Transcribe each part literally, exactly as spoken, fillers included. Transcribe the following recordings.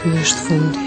Ky është fundi.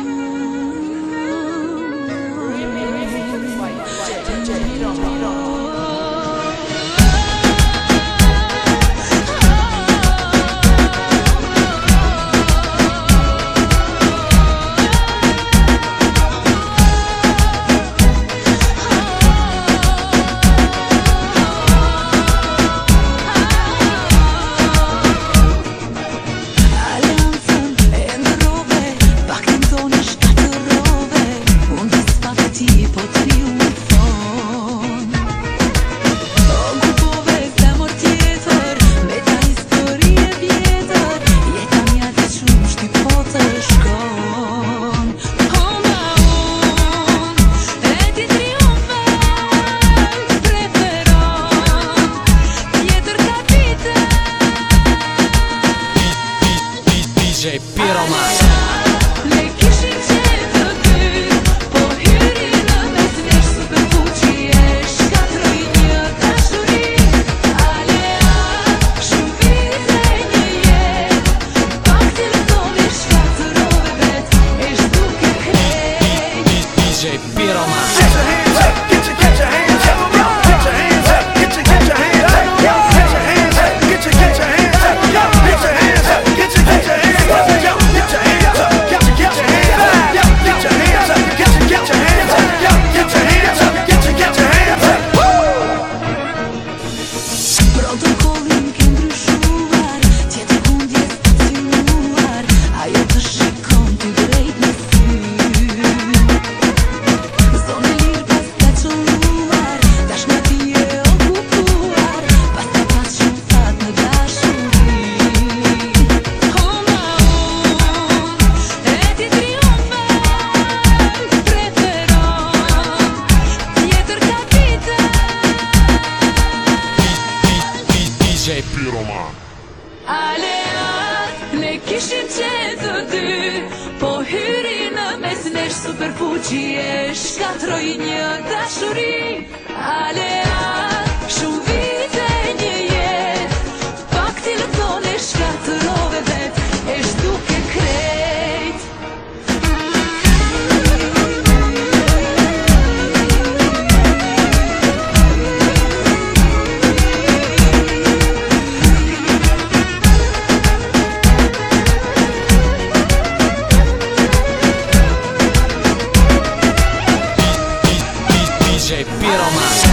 Piroman. Ne kishim qenë të dy, po hyri në mes nesh super fuqi e shkatroi një dashuri. Alea, shumë vite një jetë, pak telefoni shkatrove vet, e shduke krejt. D J Piroman. Get your hands up, get your, get your hands up, yo. Get your hands up, get your, get your hands up, yo. Get your hands up, get your, get your hands up, yo. Get your hands up, get your, get your hands up, yo. Get your hands up, get your, get your hands up, yo. Get your hands up, get your, get your hands up, yo. Get your hands up, get your, get your hands up. Protokollin ke ndryshuar, tjetër kundje stacionuar, ajo të shikon ty drejt në sy. Zonë e lirë pas ka qëlluar, dashna ti e okupuar, pas ka pas shumë fat në dashuri. Homa unë, e ti triumfan, preferon, tjetër kapitan. D J Piroman. Aleat, ne kishim qenë të dy, po hyri në mes nesh super fuqi e shkatroi një dashuri. Aleat, shumë vite një jetë, pak telefone shkatrove vet, e shduke krejt. D J Piroman.